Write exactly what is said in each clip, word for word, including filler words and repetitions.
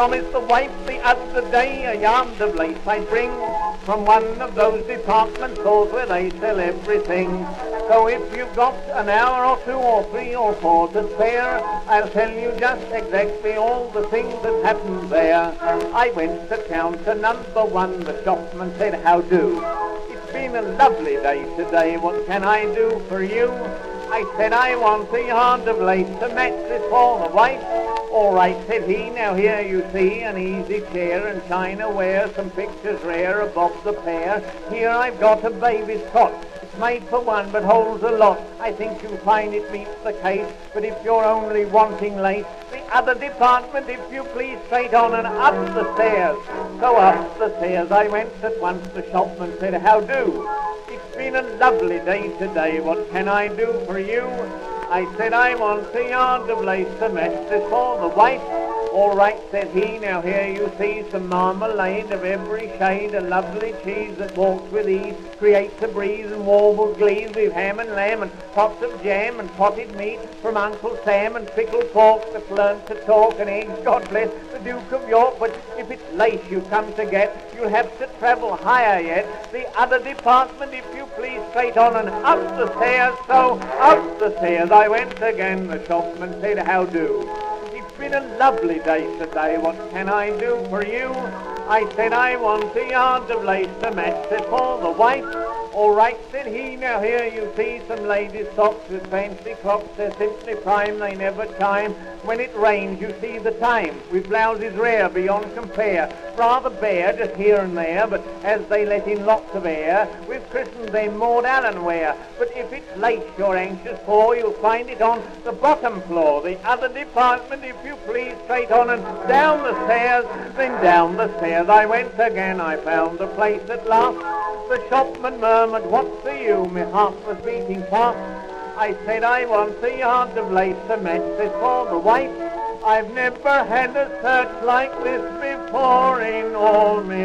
promised the wife the other day a yard of lace I'd bring from one of those department stores where they sell everything. So if you've got an hour or two or three or four to spare, I'll tell you just exactly all the things that happened there. I went to counter number one. The shopman said, "How do? It's been a lovely day today. What can I do for you?" I said, "I want a yard of lace to match this for the wife." "All right," said he, "now here you see an easy chair and china ware, some pictures rare above the pair. Here I've got a baby's cot. It's made for one but holds a lot. I think you'll find it meets the case, but if you're only wanting lace, the other department, if you please, straight on and up the stairs." So up the stairs I went at once. The shopman said, "How do? It's been a lovely day today. What can I do for you?" I said, "I want a yard of lace to match this for the wife." "All right," said he, "now here you see some marmalade of every shade, a lovely cheese that walks with ease, creates a breeze and warbles glees. We've ham and lamb and pots of jam and potted meat from Uncle Sam and pickled pork that's learned to talk, and eggs, God bless the Duke of York. But if it's lace you come to get, you'll have to travel higher yet. The other department, if you please, straight on and up the stairs." So up the stairs I went again. The shopman said, "How do? It's been a lovely day today. What can I do for you?" I said, "I want a yard of lace to match it for the wife." "All right," said he, "now here you see some ladies' socks with fancy clocks. They're simply prime, they never chime. When it rains you see the time, with blouses rare beyond compare. Rather bare just here and there, but as they let in lots of air, we've christened them Maud Allen wear. But if it's lace you're anxious for, you'll find it on the bottom floor. The other department, if you please, straight on and down the stairs." Then down the stairs I went again. I found the place at last. The shopman murmured, "What's for you?" My heart was beating fast. I said, "I want a yard of lace to match this for the wife. I've never had a search like this before in all my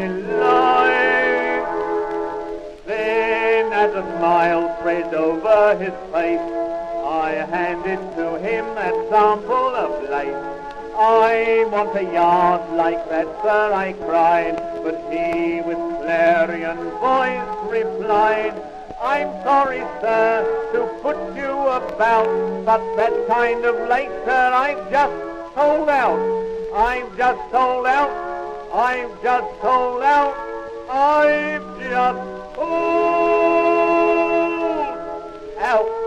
life." Then as a smile spread over his face, I handed to him that sample of lace. "I want a yard like that, sir," I cried, but he with clarion voice replied, "I'm sorry, sir, to put you about, but that kind of lace, sir, I've just sold out. I've just sold out. I've just sold out. I've just sold out."